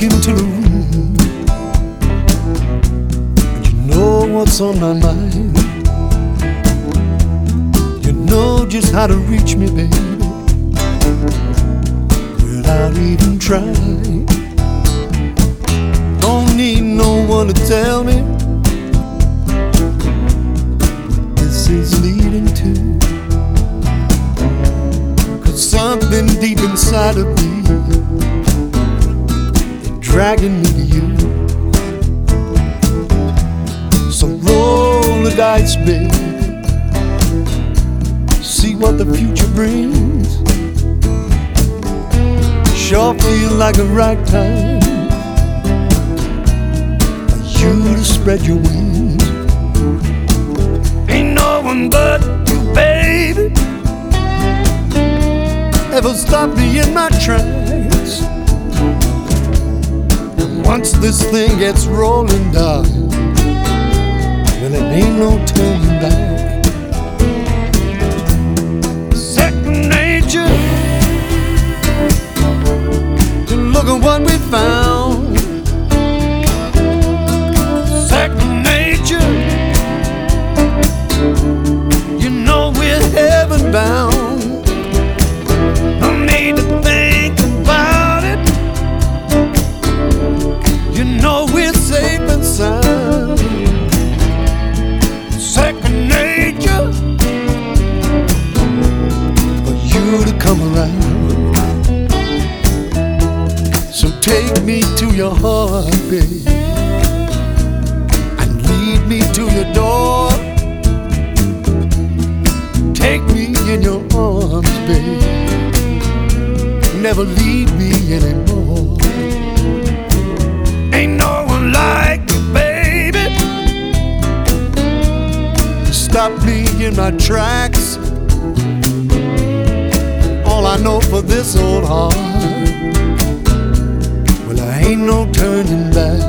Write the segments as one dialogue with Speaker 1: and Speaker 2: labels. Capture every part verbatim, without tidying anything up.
Speaker 1: walk into the room, and you know what's on my mind. You know just how to reach me, baby, without even trying. Don't need no one to tell me this is leading to, 'cause something deep inside of me dragging me to you. So roll the dice, baby, see what the future brings. Sure feel like the right time for you to spread your wings. Ain't no one but you, baby, ever stop me in my tracks. Once this thing gets rolling down, well, it ain't no turning back. Second nature, to look at what we found. Second nature, you know we're heaven bound. No need to think about it, you know we're safe and sound. Second nature, for you to come around. So take me to your heart, babe, and lead me to your door. Take me in your arms, babe, never leave me anymore. Ain't no one like you, baby, to stop me in my tracks. All I know for this old heart, well, there ain't no turning back.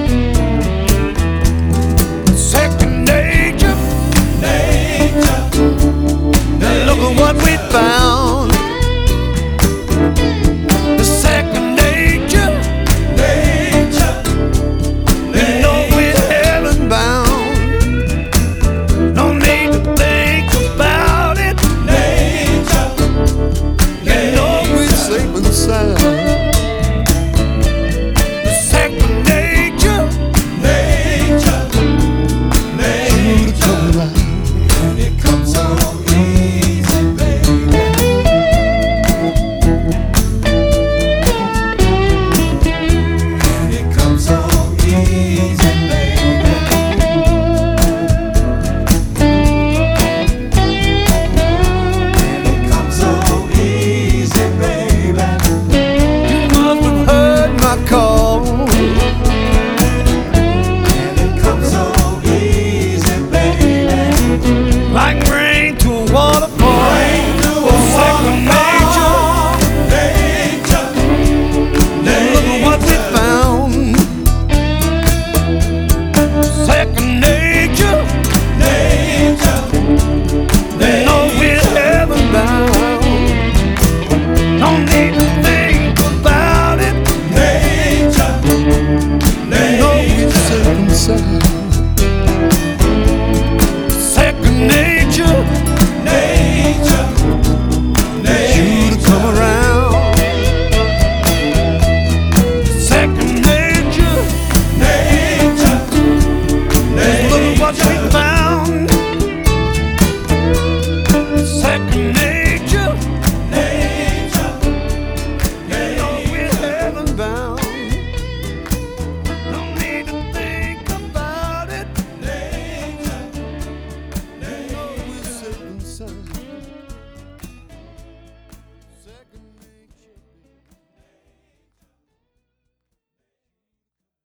Speaker 1: Second nature, nature, now look at what we found.